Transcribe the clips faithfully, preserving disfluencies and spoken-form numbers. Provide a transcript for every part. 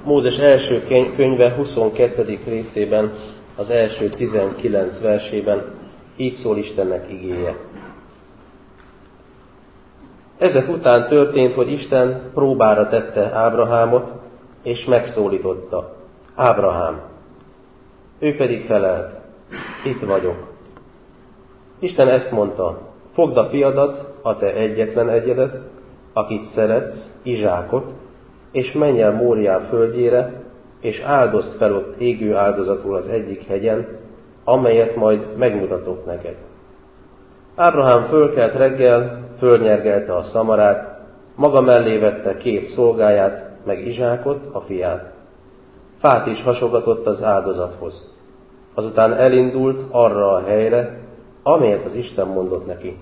Mózes első könyve huszonkettedik részében, az első tizenkilenc versében így szól Istennek igéje. Ezek után történt, hogy Isten próbára tette Ábrahámot, és megszólította: Ábrahám! Ő pedig felelt: Itt vagyok. Isten ezt mondta: fogd a fiadat, a te egyetlen egyedet, akit szeretsz, Izsákot, és menj el Móriá földjére, és áldozd fel ott égő áldozatul az egyik hegyen, amelyet majd megmutatok neked. Ábrahám fölkelt reggel, fölnyergelte a szamarát, maga mellé vette két szolgáját, meg Izsákot, a fiát. Fát is hasogatott az áldozathoz. Azután elindult arra a helyre, amelyet az Isten mondott neki.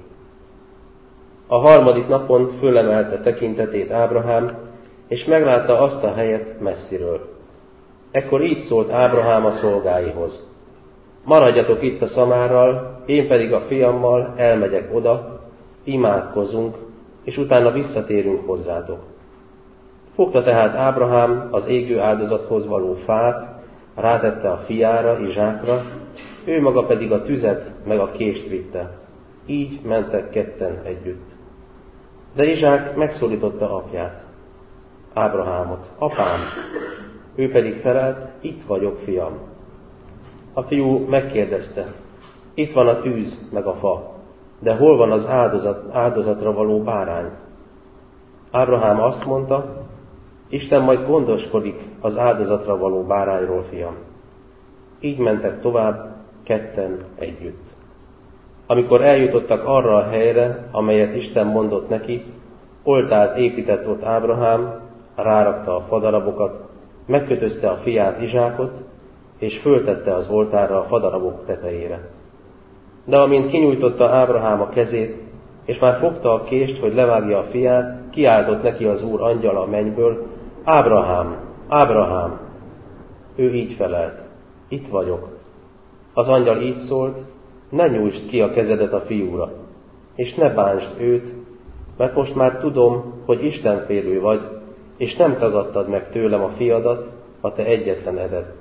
A harmadik napon fölemelte tekintetét Ábrahám, és meglátta azt a helyet messziről. Ekkor így szólt Ábrahám a szolgáihoz: maradjatok itt a szamárral, én pedig a fiammal elmegyek oda, imádkozzunk, és utána visszatérünk hozzátok. Fogta tehát Ábrahám az égő áldozathoz való fát, rátette a fiára, Izsákra, ő maga pedig a tüzet meg a kést vitte. Így mentek ketten együtt. De Izsák megszólította apját, Ábrahámot: apám! Ő pedig felelt: itt vagyok, fiam. A fiú megkérdezte: itt van a tűz meg a fa, de hol van az áldozat, áldozatra való bárány? Ábrahám azt mondta: Isten majd gondoskodik az áldozatra való bárányról, fiam. Így mentek tovább, ketten együtt. Amikor eljutottak arra a helyre, amelyet Isten mondott neki, oltárt épített ott Ábrahám, rárakta a fadarabokat, megkötözte a fiát, Izsákot, és föltette az oltárra a fadarabok tetejére. De amint kinyújtotta Ábrahám a kezét, és már fogta a kést, hogy levágja a fiát, kiáltott neki az Úr angyala a mennyből: Ábrahám! Ábrahám! Ő így felelt: itt vagyok. Az angyal így szólt: ne nyújtsd ki a kezedet a fiúra, és ne bántsd őt, mert most már tudom, hogy istenfélő vagy, és nem tagadtad meg tőlem a fiadat, a te egyetlen eded.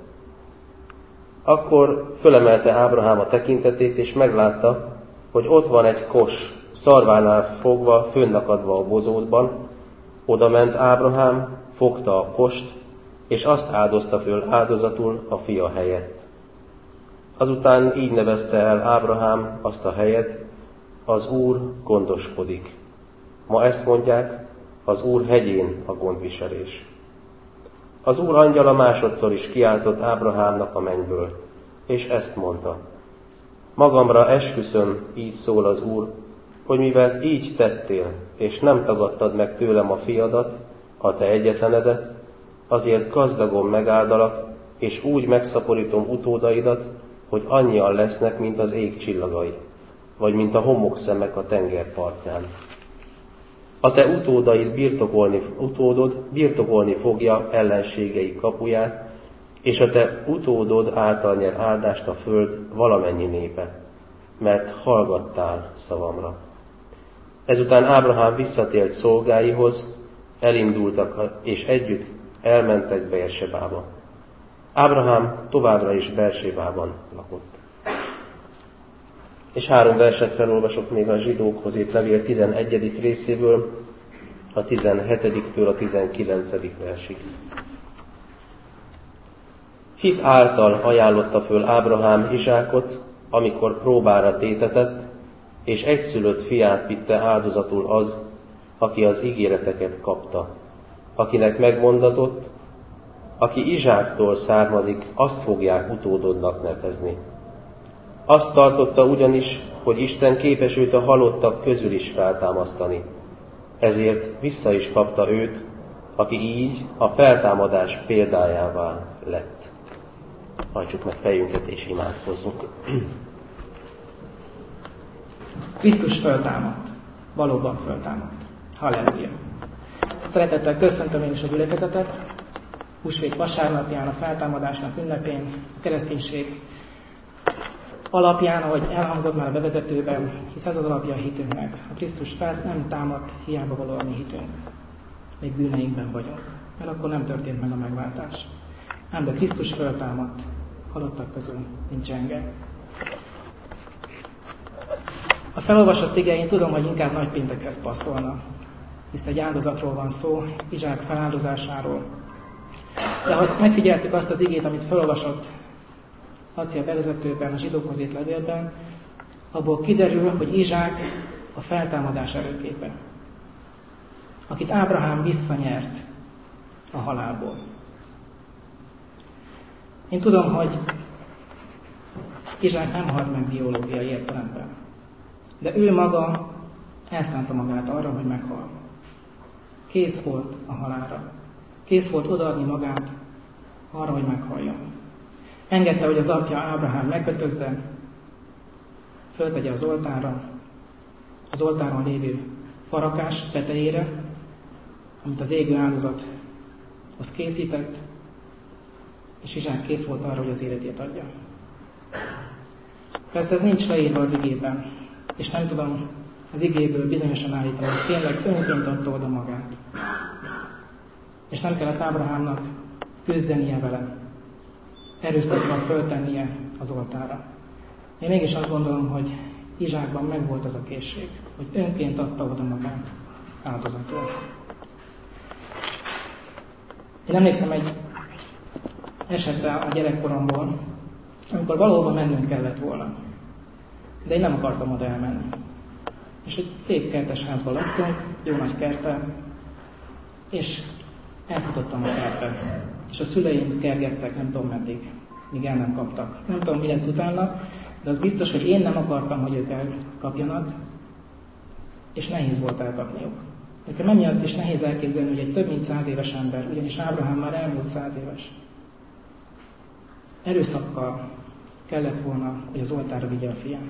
Akkor fölemelte Ábrahám a tekintetét, és meglátta, hogy ott van egy kos, szarvánál fogva, fönnakadva a bozótban. Oda ment Ábrahám, fogta a kost, és azt áldozta föl áldozatul a fia helyett. Azután így nevezte el Ábrahám azt a helyet: az Úr gondoskodik. Ma ezt mondják: az Úr hegyén a gondviselés. Az Úr angyala másodszor is kiáltott Ábrahámnak a mennyből, és ezt mondta: magamra esküszöm, így szól az Úr, hogy mivel így tettél, és nem tagadtad meg tőlem a fiadat, a te egyetlenedet, azért gazdagon megáldalak, és úgy megszaporítom utódaidat, hogy annyian lesznek, mint az ég csillagai, vagy mint a homokszemek a tenger partján. A te utódaid birtokolni, utódod birtokolni fogja ellenségei kapuját, és a te utódod által nyer áldást a föld valamennyi népe, mert hallgattál szavamra. Ezután Ábrahám visszatért szolgáihoz, elindultak, és együtt elmentek Beersebába. Ábrahám továbbra is Beersebában lakott. És három verset felolvasok még a zsidókhoz írt levél tizenegyedik részéből, a tizenhetediktől a tizenkilencedik versig. Hit által ajánlotta föl Ábrahám Izsákot, amikor próbára tétetett, és egyszülött fiát vitte áldozatul az, aki az ígéreteket kapta, akinek megmondatott: aki Izsáktól származik, azt fogják utódodnak nevezni. Azt tartotta ugyanis, hogy Isten képes őt a halottak közül is feltámasztani. Ezért vissza is kapta őt, aki így a feltámadás példájává lett. Hajtsuk meg fejünket és imádkozzunk. Krisztus föltámadt. Valóban föltámadt. Halleluja. Szeretettel köszöntöm én is a gyülekezetet. Húsvét vasárnapján, a feltámadásnak ünnepén, a kereszténység alapján, ahogy elhangzott már a bevezetőben, hisz ez az alapja a hitünknek. A Krisztus fel nem támadt, hiába való a mi hitünk. Még bűneinkben vagyunk. mert akkor nem történt meg a megváltás. Ám de Krisztus föltámadt, halottak közül nincs gyenge. A felolvasott ige, én tudom, hogy inkább nagypéntekhez passzolna, hisz egy áldozatról van szó, Izsák feláldozásáról. De ha megfigyeltük azt az igét, amit felolvasott Laci a bevezetőben, a zsidókhoz írt levélben, abból kiderül, hogy Izsák a feltámadás erőképe, akit Ábrahám visszanyert a halálból. Én tudom, hogy Izsák nem halt meg biológiai értelemben, de ő maga elszánta magát arra, hogy meghal. Kész volt a halálra. Kész volt odaadni magát arra, hogy meghaljon. Engedte, hogy az apja Ábrahám megkötözze, föltegye az oltárra, az oltáron lévő farakás tetejére, amit az égő áldozathoz készített, és Izsák kész volt arra, hogy az életét adja. Persze ez nincs leírva az igében, és nem tudom az igéből bizonyosan állítani, hogy tényleg önként adta oda magát. És nem kellett Ábrahámnak küzdenie vele, erőszakkal föltennie az oltára. Én mégis azt gondolom, hogy Izsákban megvolt az a készség, hogy önként adta oda magát áldozatul. Én emlékszem egy esetre a gyerekkoromból, amikor valahova mennünk kellett volna, de én nem akartam oda elmenni. És egy szép kertes házban laktunk, jó nagy kerttel, és elfutottam a kertbe. És a szüleim kergettek, nem tudom meddig, míg el nem kaptak. Nem tudom, mi lett utána, de az biztos, hogy én nem akartam, hogy ők elkapjanak, és nehéz volt elkapniuk. Nekem emiatt is nehéz elképzelni, hogy egy több mint száz éves ember, ugyanis Ábrahám már elmúlt száz éves, erőszakkal kellett volna, hogy az oltárra vigye a fiát.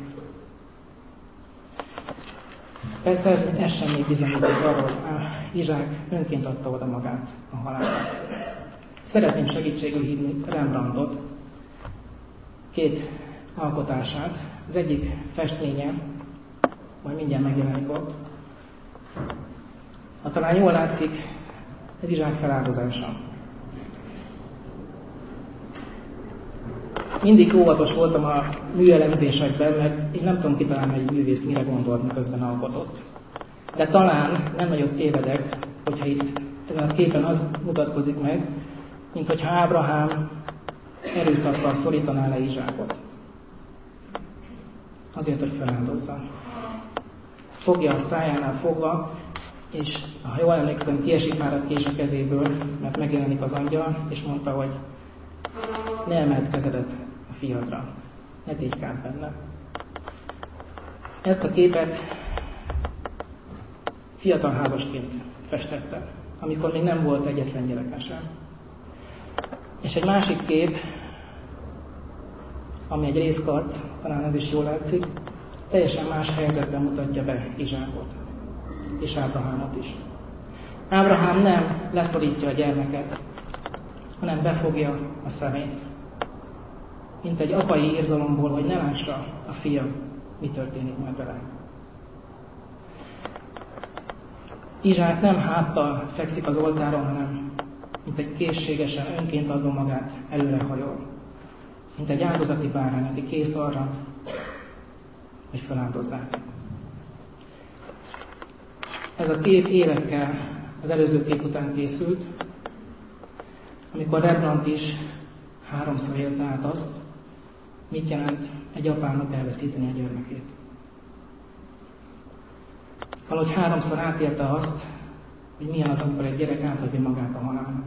Persze ez, ez sem még bizonyíték arra, hogy Izsák önként adta oda magát a halálra. Szeretném segítségül hívni Rembrandtot, két alkotását. Az egyik festménye, majd mindjárt megjelenik ott. Ha talán jól látszik, ez Izsák feláldozása. Mindig óvatos voltam a műelemzésekben, mert én nem tudom kitalálni, hogy egy művész mire gondolt, miközben alkotott. De talán nem nagyobb tévedek, hogyha itt ezen a képen az mutatkozik meg, mint hogyha Ábrahám erőszakkal szorítaná le Izsákot. Azért, hogy feláldozza. Fogja a szájánál fogva, és ha jól emlékszem, kiesik már a kés a kezéből, mert megjelenik az angyal, és mondta, hogy ne emeld kezedet a fiadra, ne tégy kárt benne. Ezt a képet fiatal házasként festette, amikor még nem volt egyetlen gyereke sem. És egy másik kép, ami egy részkarc, talán ez is jól látszik, teljesen más helyzetben mutatja be Izsákot, és Ábrahámot is. Ábrahám nem leszorítja a gyermeket, hanem befogja a szemét, mint egy apai irgalomból, hogy ne lássa a fia, mi történik meg vele. Izsák nem háttal fekszik az oltáron, hanem mint egy készségesen, önként adó magát előrehajol, mint egy áldozati bárány, aki kész arra, hogy feláldozzák. Ez a kép évekkel az előző kép után készült, amikor Rembrandt is háromszor élte át azt, mit jelent egy apának elveszíteni a gyermekét. Valahogy háromszor átélte azt, hogy milyen az, amikor egy gyerek átadja magát a halálnak.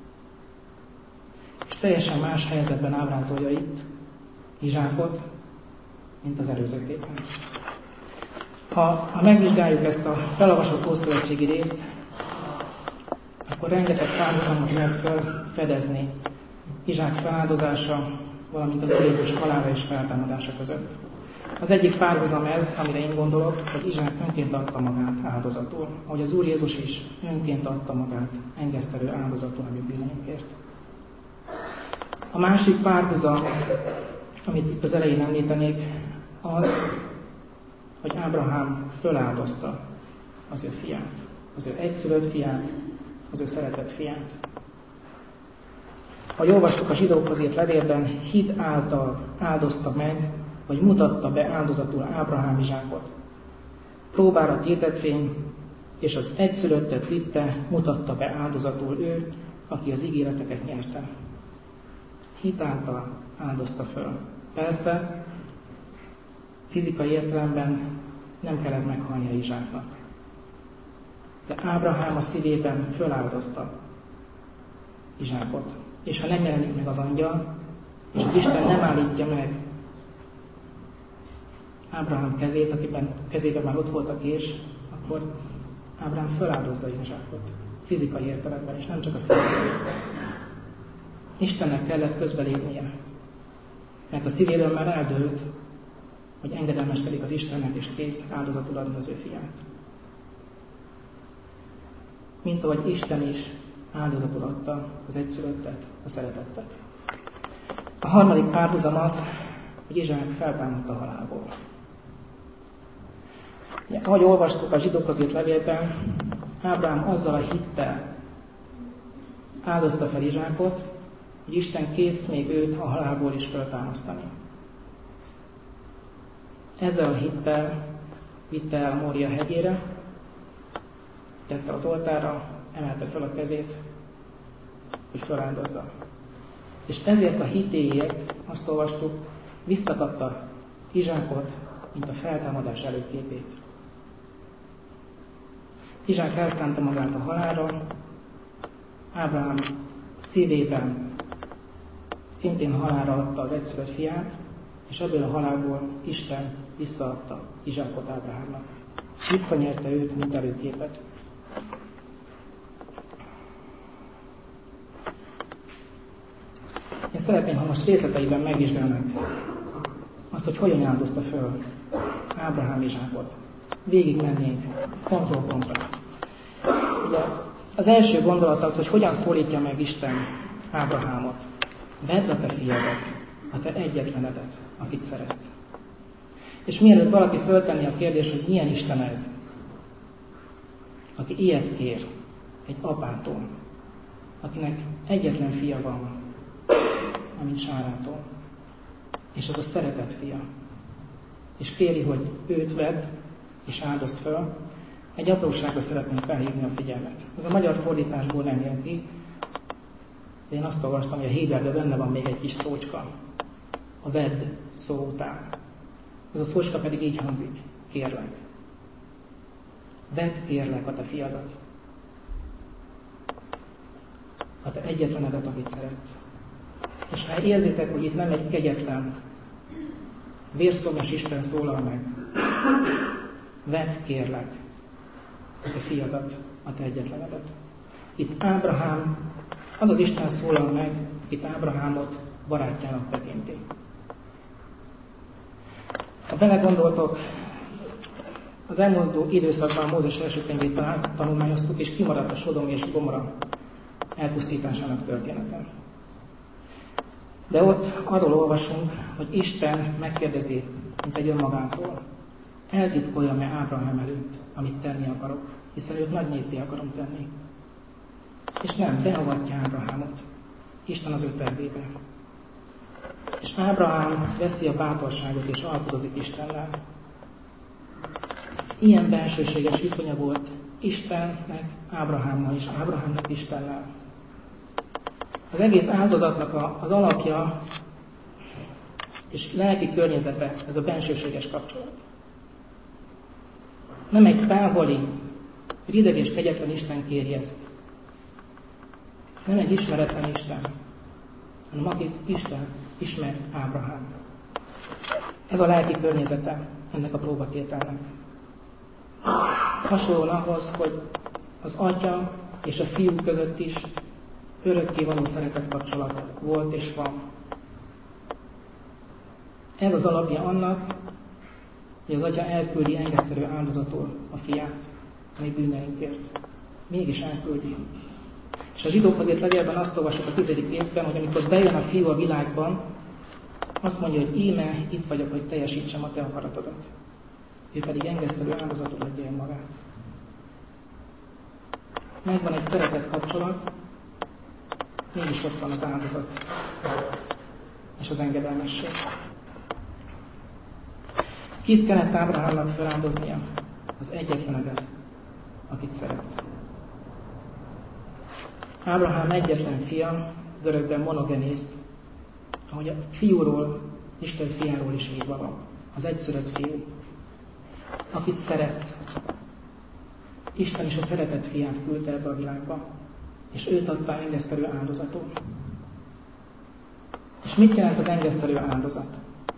És teljesen más helyzetben ábrázolja itt Izsákot, mint az előző képen. Ha, ha megvizsgáljuk ezt a felolvasott ószövetségi részt, akkor rengeteg párhuzamot lehet felfedezni Izsák feláldozása, valamint az Úr Jézus halála és feltámadása között. Az egyik párhuzam ez, amire én gondolok, hogy Izsák önként adta magát áldozatul, ahogy az Úr Jézus is önként adta magát engesztelő áldozatul a mi bűneinkért. A másik párhuzam, amit itt az elején említenék, az, hogy Ábrahám föláldozta az ő fiát, az ő egyszülött fiát, az ő szeretett fiát. Ahogy olvastuk a zsidókhoz írt levélben, hit által áldozta meg, vagy mutatta be áldozatul Ábrahám Izsákot. Próbára tétetvény, és az egyszülöttet vitte, mutatta be áldozatul ő, aki az ígéreteket nyerte. Hit által áldozta föl. Persze, fizikai értelemben nem kellett meghalnia Izsáknak. De Ábrahám a szívében föláldozta Izsákot. És ha nem jelenik meg az angyal, és az Isten nem állítja meg Ábrahám kezét, akiben kezében már ott volt a kés, akkor Ábrahám föláldozza Izsákot. Fizikai értelemben, és nem csak a szívében. Istennek kellett közbelépnie. Mert a szívében már eldőlt, hogy engedelmeskedik az Istennek, és kész áldozatul adni az ő fiát. Mint ahogy Isten is áldozatul adta az egyszülöttet, a szeretettet. A harmadik párhuzam az, hogy Izsák feltámadt a halálból. Ja, ahogy olvastuk a zsidókhoz írt levélben, Ábrahám azzal a hittel áldozta fel Izsákot, hogy Isten kész még őt a halálból is feltámasztani. Ezzel a hittel vitte el a Mória hegyére, tette az oltárra, emelte fel a kezét, hogy feláldozza. És ezért a hitéért, azt olvastuk, visszakapta Izsákot, mint a feltámadás előképét. Izsák elszánta magát a halálra, Ábrahám szívében szintén halálra adta az egyszülött fiát, és ebből a halálból Isten visszaadta Izsákot Ábrahámnak. Visszanyerte őt, mint előképet. Én szeretném, ha most részleteiben megvizsgálnánk azt, hogy hogyan áldozta föl Ábrahám Izsákot. Végig mennénk pontról pontra. Ugye az első gondolat az, hogy hogyan szólítja meg Isten Ábrahámot. Vedd a te fiadat, a te egyetlenedet, akit szeretsz. És mielőtt valaki föltenni a kérdést, hogy milyen Isten ez, aki ilyet kér egy apától, akinek egyetlen fia van, amint Sárától, és az a szeretett fia, és kéri, hogy őt vedd, és áldozt föl, egy apróságra szeretném felhívni a figyelmet. Ez a magyar fordításból nem jön ki, de én azt olvastam, hogy a héberben benne van még egy kis szócska, a vedd szó után. Ez a szócska pedig így hangzik, kérlek. Vedd kérlek a te fiadat, a te egyetlenedet, akit szeretsz. És ha érzitek, hogy itt nem egy kegyetlen, vérszomjas Isten szólal meg, vedd kérlek a te fiadat, a te egyetlenedet. Itt Ábrahám, az az Isten szólal meg, akit Ábrahámot barátjának tekinti. Ha belegondoltok, az elmúlt időszakban Mózes első könyvét tanulmányoztuk, és kimaradt a Sodom és Gomora elpusztításának története. De ott arról olvasunk, hogy Isten megkérdezi, mint egy önmagától, eltitkoljam-e Ábrahám előtt, amit tenni akarok, hiszen őt nagy néppé akarom tenni. És nem, beavatja Ábrahámot, Isten az ő tervébe. És Ábrahám veszi a bátorságot és alkudozik Istennel. Ilyen bensőséges viszonya volt Istennek Ábrahámmal és Ábrahámnak Istennel. Az egész áldozatnak az alapja és lelki környezete ez a bensőséges kapcsolat. Nem egy távoli, rideg és kegyetlen Isten kéri ezt. Nem egy ismeretlen Isten, hanem akit Isten ismert Ábrahám. Ez a lelki környezete ennek a próbatételnek. Hasonlóan ahhoz, hogy az atya és a fiú között is örökkévaló szeretet kapcsolat volt és van. Ez az alapja annak, hogy az atya elküldi engesztelő áldozatul a fiát, a mi bűneinkért. Mégis elküldi. És a zsidókhoz írt levélben azt olvasott a tizedik részben, hogy amikor bejön a fiú a világban, azt mondja, hogy íme, itt vagyok, hogy teljesítsem a te akaratodat. Ő pedig engesztelő áldozatul adja el magát. megvan egy szeretett kapcsolat, mégis ott van az áldozat és az engedelmesség. Kit kellett Ábrahámnak feláldoznia? Az egyetlenedet, akit szeretsz. Ábrahám egyetlen fia, görögben monogenész, ahogy a fiúról, Isten fiáról is írva van. Az egyszülött fiú, akit szeret. Isten is a szeretett fiát küldte ebbe a világba, és őt adta engesztelő áldozatul. És mit jelent az engesztelő áldozat?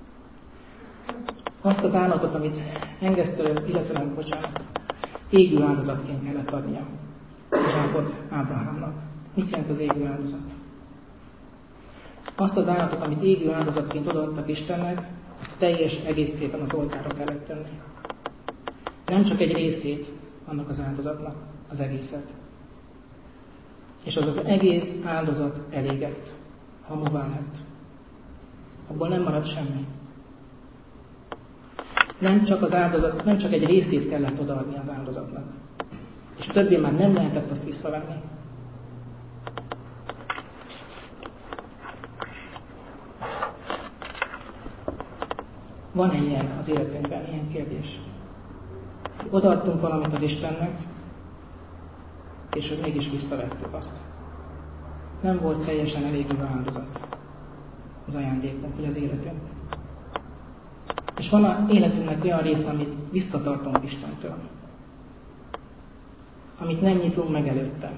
Azt az állatot, amit engesztelő, illetve nem, bocsánat, égő áldozatként kellett adnia Izsákot Ábrahámnak. Mit jelent az égő áldozat? Azt az állatot, amit égő áldozatként odaadtak Istennek, teljes egészében az oltára kellett tenni. Nem csak egy részét annak az áldozatnak, az egészet. És az az egész áldozat elégett, hamuvá lett. Abból nem maradt semmi. Nem csak az áldozat, nem csak egy részét kellett odaadni az áldozatnak. És többé már nem lehetett azt visszavenni. Van-e ilyen az életünkben, ilyen kérdés? Odaadtunk valamit az Istennek, és hogy mégis visszavettük azt. Nem volt teljesen elégülő áldozat az ajándékunk, vagy az életünk. És van az életünknek olyan része, amit visszatartunk Istentől. Amit nem nyitunk meg előtte.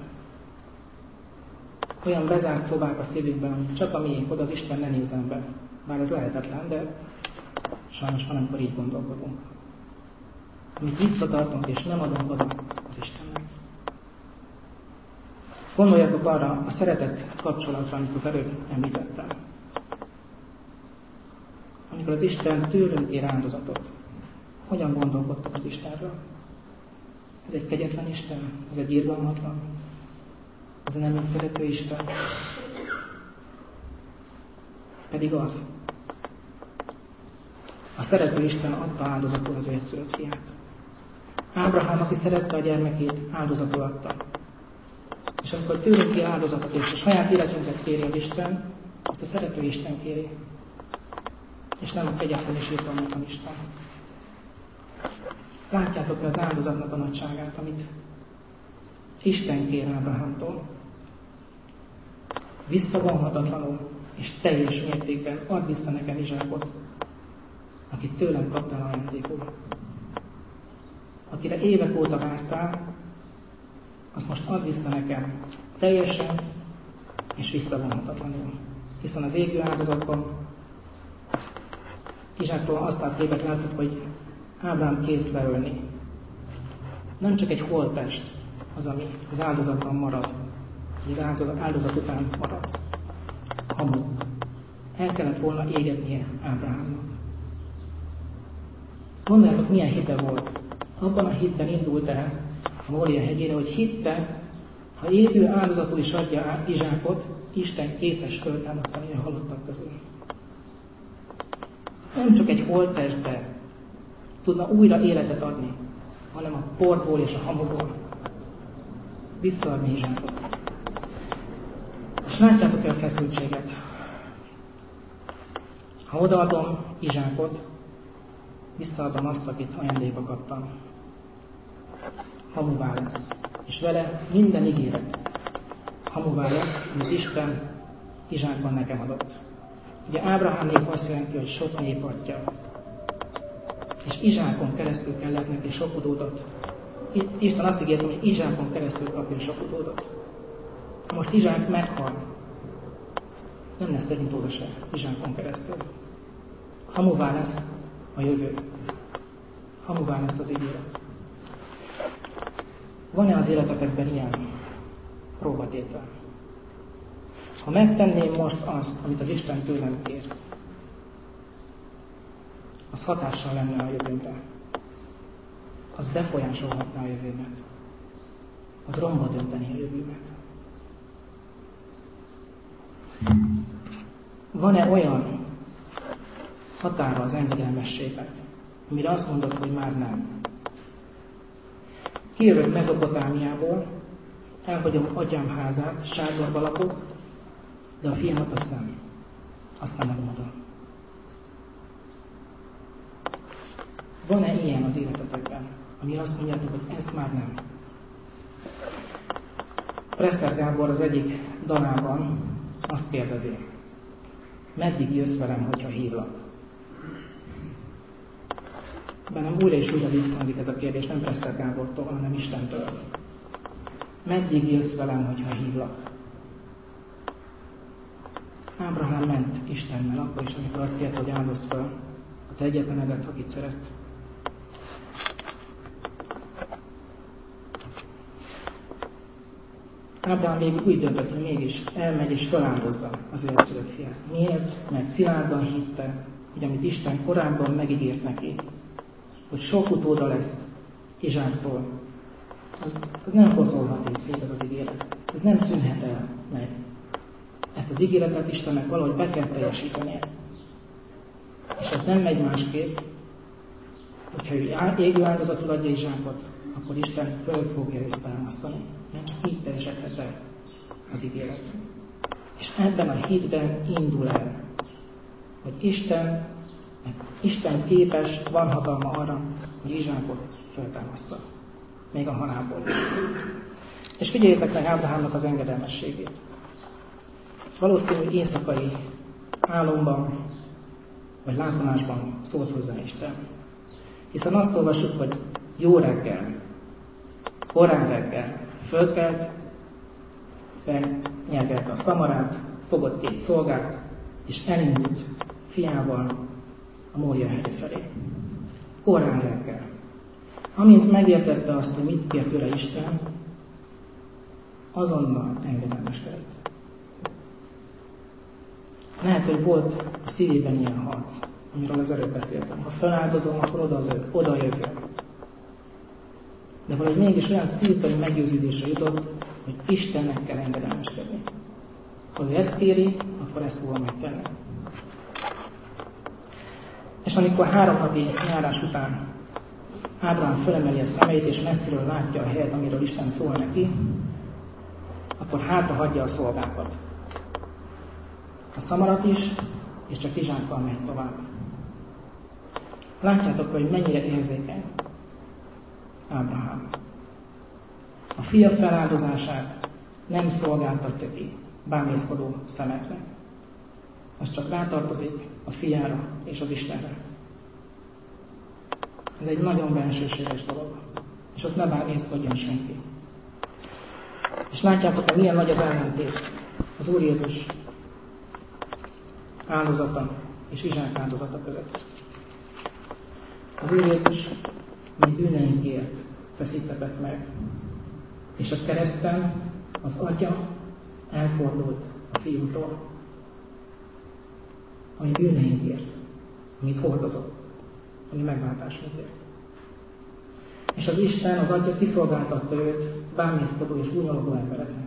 Olyan bezárt szobák a szívünkben, amit csak a miénk, oda az Isten ne nézzen be. Bár ez lehetetlen, de sajnos van, amikor így gondolkodunk. Amit visszatartunk, és nem adunk oda az Istennek. Gondoljatok arra a szeretett kapcsolatra, amit az előbb említettem. Amikor az Isten tőlünk ér áldozatot, hogyan gondolkodtok az Istenről? Ez egy kegyetlen Isten? Ez egy irgalmatlan? Ez nem egy szerető Isten? Pedig az. A szerető Isten adta áldozatul az ő egyszülött fiát. Ábrahám, aki szerette a gyermekét, áldozatul adta. És amikor tőlünk kér áldozatot, és a saját életünket kéri az Isten, azt a szerető Isten kéri. És nem a kegyetlen és irgalmatlan Isten. Látjátok-e az áldozatnak a nagyságát, amit Isten kér Ábrahámtól? Visszavonhatatlanul és teljes mértékben add vissza nekem Izsákot, akit tőlem kaptál ajándékul. Akire évek óta vártál, azt most add vissza nekem teljesen és visszavonhatatlanul. Hiszen az égő áldozatban Izsáktól azt a képet láttuk, hogy Ábrám kész leölni. Nem csak egy holttest az, ami az áldozatban marad, az áldozat után marad. Hamu. El kellett volna égetnie Ábrahámnak. Gondoljátok, milyen hite volt. Abban a hitben indult el a Mória hegyére, hogy hitte, ha égő áldozatul is adja Izsákot, Isten képes föltámasztani a halottak közül. Nem csak egy holttestbe tudna újra életet adni, hanem a porból és a hamuból visszaadni Izsákot. És látjátok-e a feszültséget? Ha odaadom Izsákot, visszaadom azt, akit ajándékba kaptam. Hamuvá lesz. És vele minden ígéret hamuvá lesz, amit Isten Izsákban nekem adott. Ugye Ábrahám nép azt jelenti, hogy sok nép atya. És Izsákon keresztül kellett neki sok utódot. Isten azt ígérte, hogy Izsákon keresztül kapja sok utódot. Most Izsák meghal. Nem lesz egy utóda se Izsákon keresztül. Hamuvá lesz a jövő. Hamuvá lesz az ígéret. Van-e az életetekben ilyen próbatétel? Ha megtenném most azt, amit az Isten tőlem kér, az hatással lenne a jövőmre. Az befolyásolhatná a jövőmet. Az romba dönteni a jövőmet. Van-e olyan határa az engedelmességnek, amire azt mondod, hogy már nem? Kijövök Mezopotámiából, elhagyom atyám házát, sátorba lakok, de a fiamat azt nem. Azt nem adom oda. Van-e ilyen az életetekben, amire azt mondjátok, hogy ezt már nem? Presser Gábor az egyik dalában azt kérdezi, meddig jössz velem, hogyha hívlak? Bennem újra és újra visszhangzik ez a kérdés, nem Presser Gábortól, hanem Istentől. Meddig jössz velem, hogyha hívlak? Ábrahám ment Istennel akkor is, amikor azt kérte, hogy áldozd fel a te egyetlenedet, akit szeretsz. Ábrahám még úgy döntött, hogy mégis elmegy és feláldozza az ő egyszülött fiát. Miért? Mert szilárdan hitte, hogy amit Isten korábban megígért neki, hogy sok utóda lesz Izsáktól, az, az nem foszolhat így szét ez az ígéret. Ez nem szűnhet el meg. Ezt az ígéretet Istennek valahogy be kell teljesítenie. És ez nem megy másképp, hogyha ő égő áldozatul adja Izsákot, akkor Isten föl fogja őt támasztani. Mert csak így teljesedhet be az ígéret. És ebben a hitben indul el, hogy Isten, Isten képes, van hatalma arra, hogy Izsákot feltámassza. Még a halálból. És figyeljétek meg Ábrahámnak az engedelmességét. Valószínű éjszakai álomban, vagy látomásban szólt hozzá Isten. Hiszen azt olvassuk, hogy jó reggel, korán reggel fölkelt, felnyelgelte a szamarát, fogott két szolgát, és elindult fiával a Mória hegye felé. Korán reggel. Amint megértette azt, hogy mit kér tőle Isten, azonnal engedelmeskedett. Lehet, hogy volt a szívében ilyen harc, amiről az előbb beszéltem. Ha feláldozom, akkor oda, az, oda jövök. De valahogy mégis olyan szívbeli meggyőződésre jutott, hogy Istennek kell engedelmeskedni. Ha ő ezt kéri, akkor ezt fogom megtenni. És amikor három napi járás után Ábrahám fölemeli a szemeit, és messziről látja a helyet, amiről Isten szól neki, akkor hátra hagyja a szolgákat. A szamarat is, és csak Izsákkal megy tovább. Látjátok, hogy mennyire érzékeny Ábrahám. A fia feláldozását nem szolgáltatja ki bámészkodó szemeknek. Az csak rátartozik a fiára és az Istenre. Ez egy nagyon bensőséges dolog. És ott ne bámészkodjon senki. És látjátok, hogy milyen nagy az ellentét az Úr Jézus áldozata és Izsák áldozata között. Az Úr Jézus mi bűneinkért feszítetett meg, és a kereszten az Atya elfordult a Fiútól, ami bűneinkért, amit hordozott, ami megváltásunkért. És az Isten, az Atya kiszolgáltatta őt bámészkodó és gúnyolódó embereknek.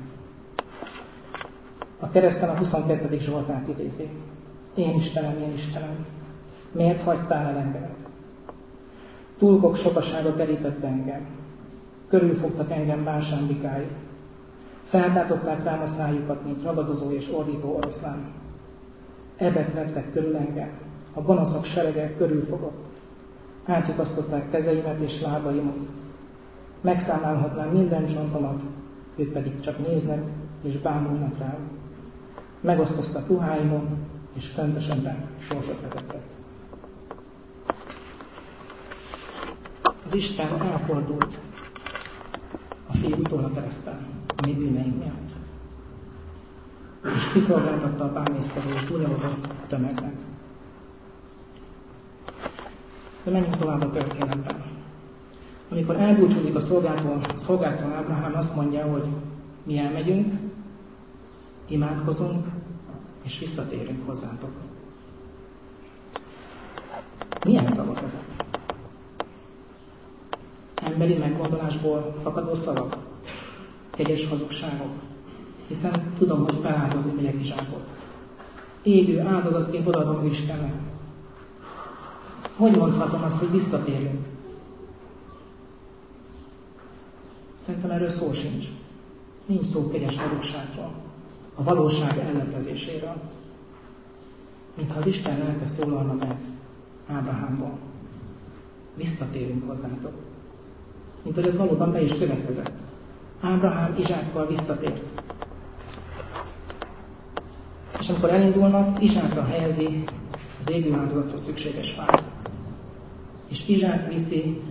A kereszten a huszonkettedik Zsoltárt idézi. Én Istenem, én Istenem, miért hagytál el engemet? Tulkok sokasága terített engem, körülfogtak engem bársámbikái, feltátották rám a szájukat, mint ragadozó és ordító oroszlán. Ebek vettek körül engem, a gonoszok serege körülfogott, átjukasztották kezeimet és lábaimat, megszámálhatnám minden csontomat, ők pedig csak néznek és bámulnak rám. Megosztoztak ruháimon, és köntösemben sorsot vetettek. Az Isten elfordult a Fiútól a kereszten, a mi bűneink miatt. És kiszolgáltatta a bámészkodó és gúnyolódó tömegnek. De menjünk tovább a történetben. Amikor elbúcsúzik a szolgától, szolgától Ábrahám azt mondja, hogy mi elmegyünk, imádkozunk, és visszatérünk hozzátok. Milyen szavak ezek? Emberi meggondolásból fakadó szavak? Kegyes hazugságok? Hiszen tudom, hogy feláldozni megyek Izsákot. Égő áldozatként odaadom az Istennek. Hogy mondhatom azt, hogy visszatérünk? Szerintem erről szó sincs. Nincs szó kegyes hazugságról, a valóság ellenkezéséről. Mintha az Isten lelke szólalna meg Ábrahámból. Visszatérünk hozzátok. Mint hogy ez valóban be is következett. Ábrahám Izsákkal visszatért. És amikor elindulnak, Izsákra helyezi az égő áldozatra szükséges fát. És Izsák viszi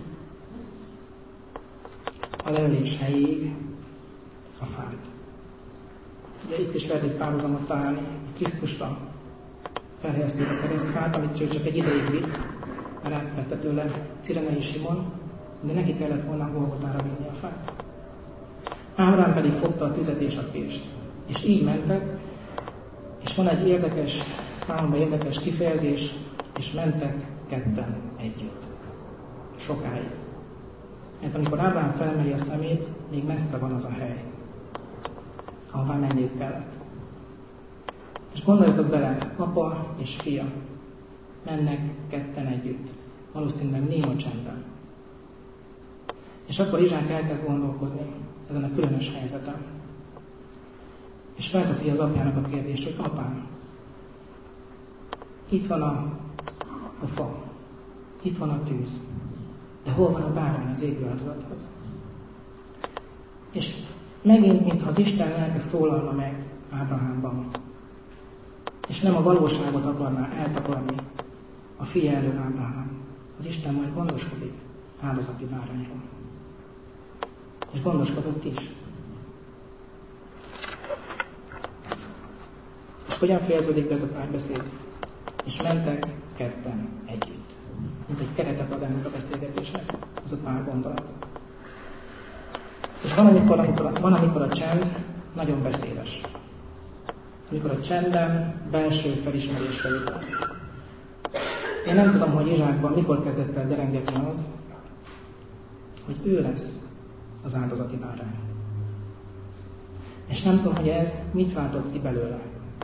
a leölés helyéig a fát. Ugye itt is lehet egy párhuzamot találni. Krisztusra felhelyezték a keresztfát, amit ő csak egy ideig vitt, mert átvette tőle Cirenei Simon, de neki kellett volna Golgotára vinni a fát. Ábrám pedig fogta a tüzet és a kést. És így mentek, és van egy érdekes, számomra érdekes kifejezés, és mentek ketten együtt. Sokáig. Mert amikor Ábrám felemeli a szemét, még messze van az a hely, ahová menniük kellett. És gondoljatok bele, apa és fia mennek ketten együtt, valószínűleg néma csendben. És akkor Izsák elkezd gondolkodni ezen a különös helyzeten. És felteszi az apjának a kérdést, hogy apám, itt van a, a fa, itt van a tűz, de hol van a bárány az égő áldozathoz? És megint, mintha az Isten lelke szólalna meg Ábrahámban, és nem a valóságot akarná eltakarni a fia elől Ábrahám. Az Isten majd gondoskodik áldozati bárányról. És gondoskodott is. És hogyan fejeződik be ez a párbeszéd? És mentek ketten együtt. Mint egy keretet ad ennek a beszélgetésnek, ez a pár gondolat. És van amikor, amikor, van, amikor a csend nagyon beszédes. Amikor a csendben belső felismerésre jutott. Én nem tudom, hogy Izsákban mikor kezdett el derengetni az, hogy ő lesz az áldozati bárány. És nem tudom, hogy ez mit váltott ki belőle.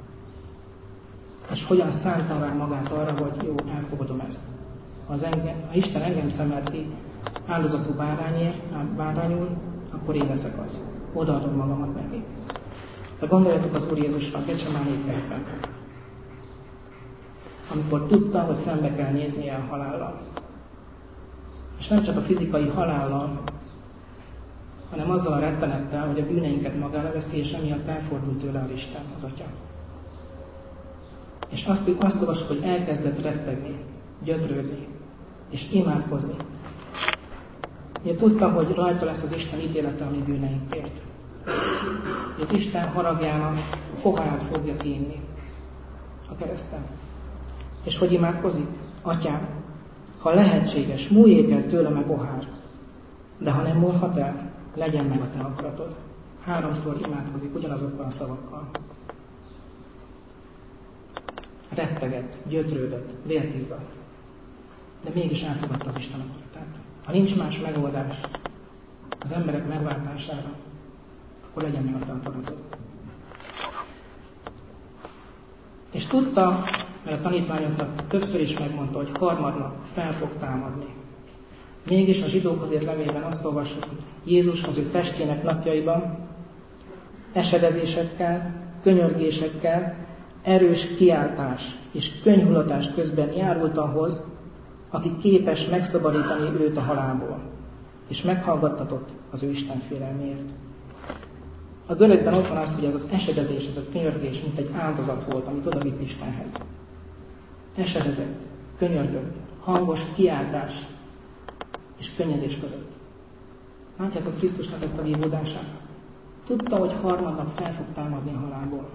És hogyan szánta rá magát arra, hogy jó, elfogadom ezt. Ha, az engem, ha Isten engem szemelt ki áldozatú bárányért, bárányul, akkor én leszek az. Odaadom magamat neki. De gondoljatok az Úr Jézusra a Getsemáné kertben. Amikor tudta, hogy szembe kell néznie a halállal. És nem csak a fizikai halállal, hanem azzal a rettenettel, hogy a bűneinket magára veszi, és emiatt elfordult tőle az Isten, az Atya. És azt, azt olvasok, hogy elkezdett rettegni, gyötrődni, és imádkozni. Ugye tudta, hogy rajta lesz az Isten ítélete a mi bűneinkért. Az Isten haragjának pohárát fogja kiinni a kereszten. És hogy imádkozik? Atyám, ha lehetséges, múljék el tőlem a pohár, de ha nem múlhat el, legyen meg a te akaratod. Háromszor imádkozik ugyanazokkal a szavakkal. Rettegett, gyötrődött, vért izzadt, de mégis elfogadta az Isten akaratát. Ha nincs más megoldás az emberek megváltására, akkor legyen meg a te akaratod. És tudta, mert a tanítványoknak többször is megmondta, hogy harmadnap fel fog támadni. Mégis a zsidókhoz írt levélben azt olvassuk, hogy Jézus az ő testének napjaiban esedezésekkel, könyörgésekkel, erős kiáltás és könyhullatás közben járult ahhoz, aki képes megszabadítani őt a halálból, és meghallgattatott az ő Isten félelméért. A görögben ott van az, hogy ez az esedezés, ez a könyörgés, mint egy áldozat volt, amit odavitt Istenhez. Esedezett, könyörgött, hangos kiáltás és könnyezés között. Látjátok Krisztusnak ezt a vívódását? Tudta, hogy harmadnap fel fog támadni a halálból.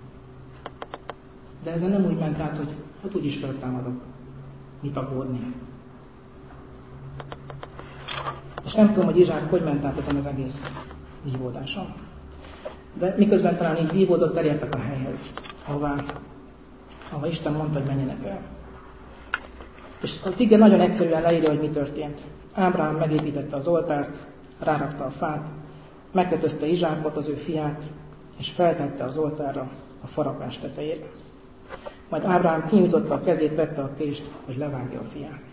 De ezzel nem úgy ment át, hogy hát úgyis feltámadok. Mit aggódni? És nem tudom, hogy Izsák hogy ment át ezen az egész vívódáson. De miközben talán így vívódott, elértek a helyhez, ahová, ahová Isten mondta, hogy menjenek el. És az ige nagyon egyszerűen leírja, hogy mi történt. Ábrahám megépítette az oltárt, rárakta a fát, megkötözte Izsákot, az ő fiát, és feltette az oltárra a faragás tetejére. Majd Ábrahám kinyújtotta a kezét, vette a kést, hogy levágja a fiát.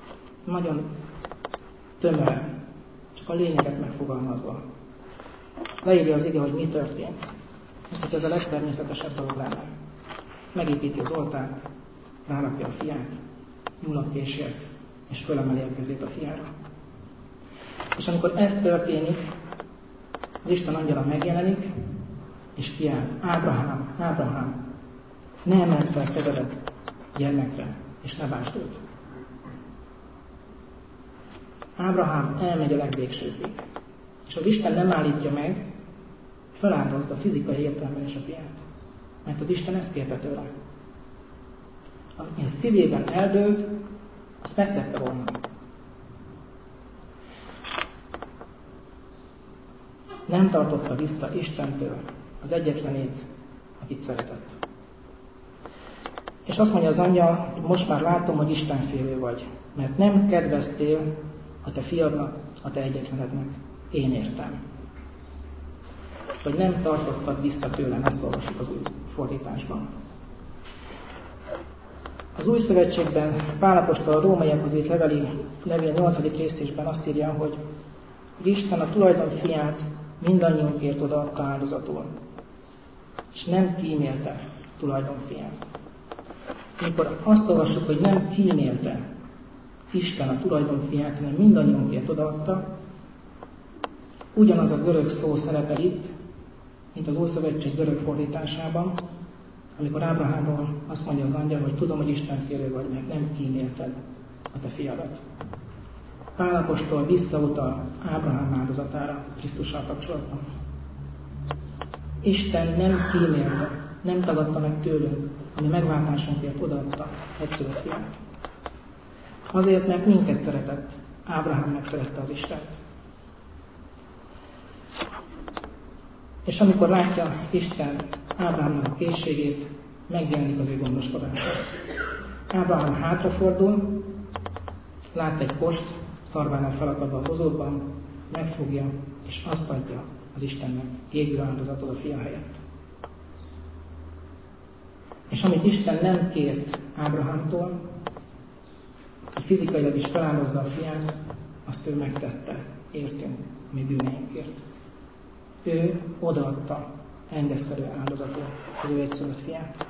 Nagyon tömören, csak a lényeget megfogalmazva. leírja az ige, hogy mi történt. Hát ez a legtermészetesebb dolog lenne. Megépíti az oltárt, rárakja a fiát, nyúl a késért, és fölemeli a kezét a fiára. És amikor ez történik, az Isten angyala megjelenik, és kiált: Ábrahám, Ábrahám, ne emeld fel kezedet gyermekre, és ne bánsd őt. Ábrahám elmegy a legvégsőkig, és az Isten nem állítja meg, feláldozza fizikai értelemben is a fiát. Mert az Isten ezt kérte tőle. Ami a szívében eldőlt, azt megtette volna. Nem tartotta vissza Istentől az egyetlenét, akit szeretett. És azt mondja az angyal, hogy most már látom, hogy Istenfélő vagy, mert nem kedveztél a te fiadnak, a te egyetlenednek. Én értem. Vagy nem tartottad vissza tőlem, ezt olvassuk az új fordításban. Az új szövetségben Pál apostol a rómaiakhoz írt levél nyolcadik részében azt írja, hogy Isten a tulajdon fiát mindannyiunkért odaadta áldozatul, és nem kímélte tulajdon fiát. Amikor azt olvassuk, hogy nem kímélte Isten a tulajdon fiát, hanem mindannyiunkért odaadta, ugyanaz a görög szó szerepel itt, mint az Ószövetség görög fordításában, amikor Ábrahámról azt mondja az angyal, hogy tudom, hogy Istenfélő vagy, mert nem kímélted a te fiadat. Pál apostol visszautal Ábrahám áldozatára Krisztussal kapcsolatban. Isten nem kímélte, nem tagadta meg tőlünk, ami megváltásunkért odaadta egyszülött fiát. Azért, mert minket szeretett, Ábrahám megszerette az Istent. És amikor látja Isten Ábrahámnak a készségét, megjelenik az ő gondoskodása. Ábrahám hátrafordul, lát egy kost, szarvánál felakadva a bozótban, megfogja, és azt adja az Istennek égő áldozatot a fia helyett. És amit Isten nem kért Ábrahámtól, hogy fizikailag is feláldozza a fiát, azt ő megtette, értünk, a mi bűneinkért. Ő odaadta engesztelő áldozatul az ő egyszülött fiát.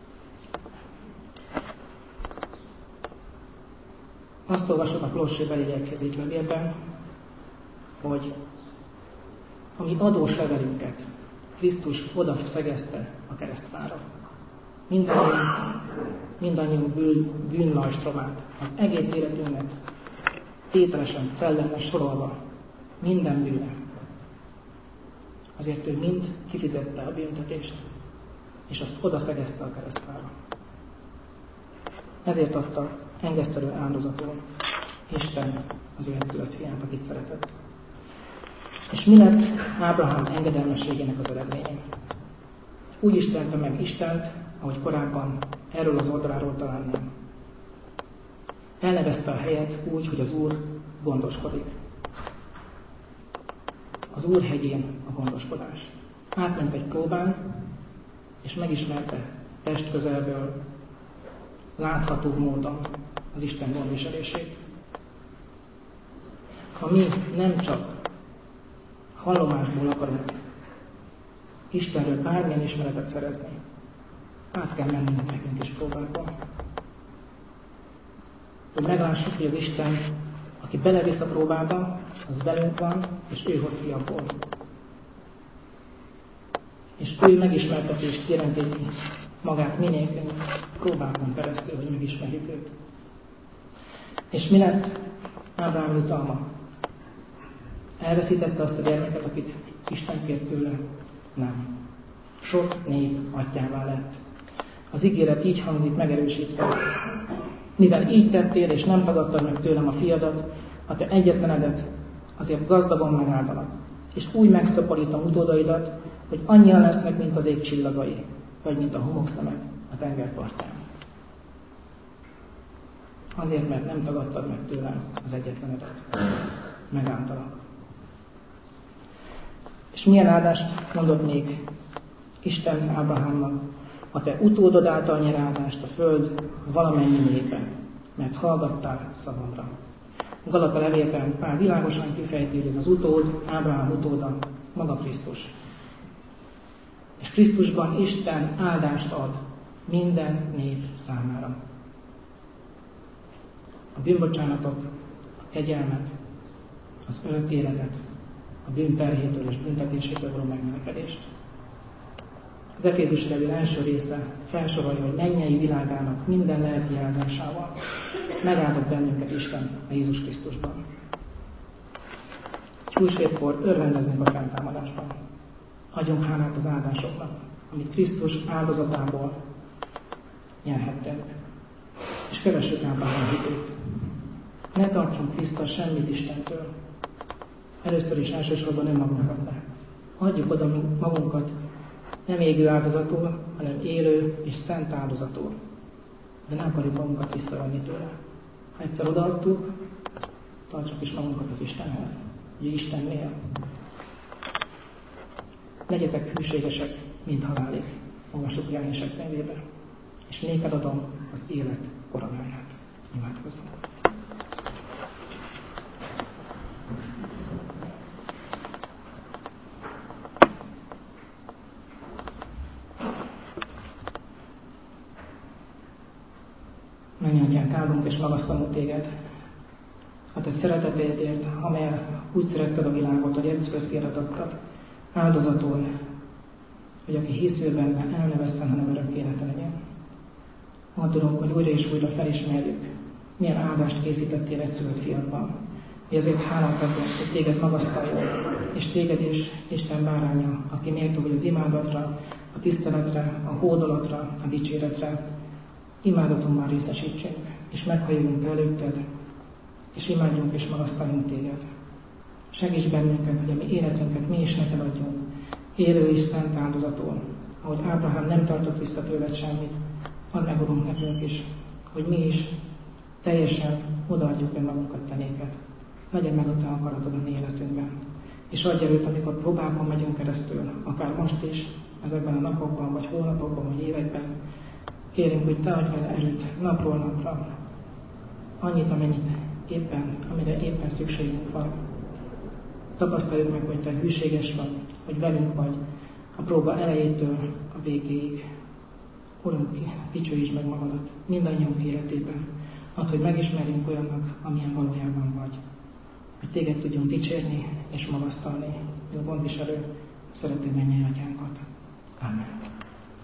Azt olvasom a Kolossébeli lélekhez így levélben, hogy a mi adós levelünket Krisztus oda szegezte a keresztfára. Mindannyiunk, mindannyiunk bűn, bűnlajstromát, az egész életünknek tételesen fel lenne sorolva minden bűne. Azért ő mind kifizette a büntetést, és azt oda szegezte a keresztfára. Ezért adta engesztelő áldozatul Isten az ő egyszülött fiát, akit szeretett. És mi lett Ábrahám engedelmességének az eredménye? Úgy istente meg Istent, ahogy korábban erről az oldaláról talán nem. Elnevezte a helyet úgy, hogy az Úr gondoskodik. Az Úr hegyén a gondoskodás. Átment egy próbán, és megismerte test közelből, látható módon az Isten gondviselését. Ha mi nem csak hallomásból akarunk Istenről bármilyen ismeretet szerezni, át kell mennünk nekünk is próbákban. Hogy meglássuk, hogy az Isten, aki belevisz a próbába, az velünk van, és ő hoz ki abból. És ő megismerteti és kijelentéti magát minékünk próbákon keresztül, hogy megismerjük őt. És mi lett Ábrahám jutalma? Elveszítette azt a gyermeket, akit Isten kért tőle? Nem. Sok nép atyává lett. Az ígéret így hangzik megerősítve. Mivel így tettél, és nem tagadtad meg tőlem a fiadat, a te egyetlenedet, azért gazdagon megáldanak, és úgy megszaporítom utódaidat, hogy annyian lesznek, mint az ég csillagai, vagy mint a homokszemek a tengerpartján. Azért, mert nem tagadtad meg tőlem az egyetlenedet. Megáldalak. És milyen áldást mondott még Isten Ábrahámnak? A te utódod által nyer áldást a föld valamennyi népe, mert hallgattál szavamra. Galata levélben Pál világosan kifejti, hogy ez az utód, Ábrahám utóda, maga Krisztus. És Krisztusban Isten áldást ad minden nép számára. A bűnbocsánatot, a kegyelmet, az örök életet, a bűn terhétől és büntetésétől való megmenekülést. Az Efézusi levél első része felsorolja, hogy mennyei világának minden lelki áldásával megáldott bennünket Isten a Jézus Krisztusban. Húsvétkor örvendezzünk a feltámadásban. Adjunk hálát az áldásoknak, amit Krisztus áldozatából nyerhettünk. És kövessük Ábrahám hitét. Ne tartsunk vissza semmit Istentől. Először is elsősorban önmagunkat ne. Adjuk oda magunkat nem égő áldozatul, hanem élő és szent áldozatul. De nem akarjuk magunkat visszavenni tőle. Ha egyszer odaadtuk, tartsuk is magunkat az Istenhez. Ugye Istennél. Legyetek hűségesek, mint halálig. Olvassuk Jelenések könyvébe. És néked adom az élet koronáját. Imádkozzunk. Menj, Atyánk, áldunk és magasztalunk téged. A te szeretetedért, amely úgy szeretted a világot, hogy egyszülött fiadat adtad, áldozatul, hogy aki hisz benne, el ne vesszen, hanem örök élete legyen. Add, Uram, hogy újra és újra felismerjük, milyen áldást készítettél egyszülött fiadban, hogy ezért hálát adunk, hogy téged magasztaljon, és téged is Isten báránya, aki méltó vagy az imádatra, a tiszteletre, a hódolatra, a dicséretre, imádatunkban részesítsünk, és meghalljunk előtted, és imádjunk és magasztaljunk téged. Segíts bennünket, hogy a mi életünket mi is neked adjunk, élő és szent áldozatul, ahogy Ábrahám nem tartott vissza tőled semmit, add meg, Urunk, nekünk is, hogy mi is teljesen odaadjuk önmagunkat te néked. Legyen meg a te akaratod a mi életünkben. És adj erőt, amikor próbákon megyünk keresztül, akár most is, ezekben a napokban, vagy hónapokban, vagy években. Kérünk, hogy te adj vele erőt napról napra, annyit, amennyit éppen, amire éppen szükségünk van. Tapasztaljuk meg, hogy te hűséges vagy, hogy velünk vagy a próba elejétől a végéig. Urunk, dicsőítsd meg magadat mindannyiunk életében, add, hogy megismerjünk olyannak, amilyen valójában vagy. Hogy téged tudjunk dicsérni és magasztalni, jó gondviselő, szerető mennyei Atyánkat. Amen.